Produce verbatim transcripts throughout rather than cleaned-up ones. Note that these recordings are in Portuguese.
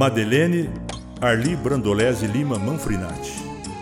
Madeleine Arli Brandolese Lima Manfrinati.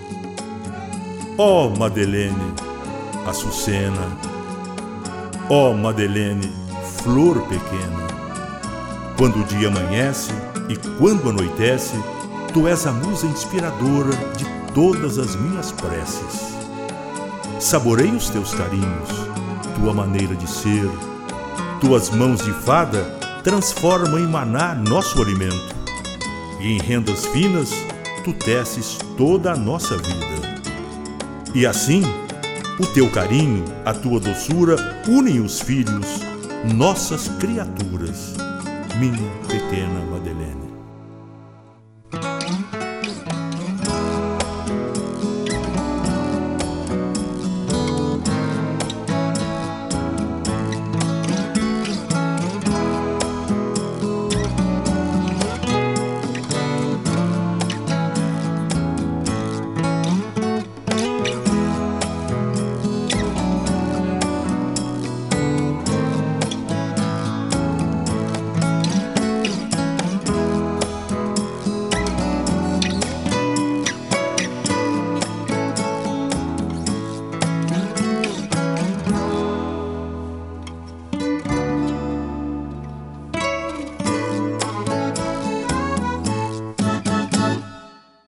Ó Madeleine, Açucena, ó Madeleine, flor pequena, quando o dia amanhece e quando anoitece, tu és a musa inspiradora de todas as minhas preces. Saborei os teus carinhos, tua maneira de ser, tuas mãos de fada transformam em maná nosso alimento, e em rendas finas tu teces toda a nossa vida. E assim, o teu carinho, a tua doçura unem os filhos, nossas criaturas, minha pequena Madeleine.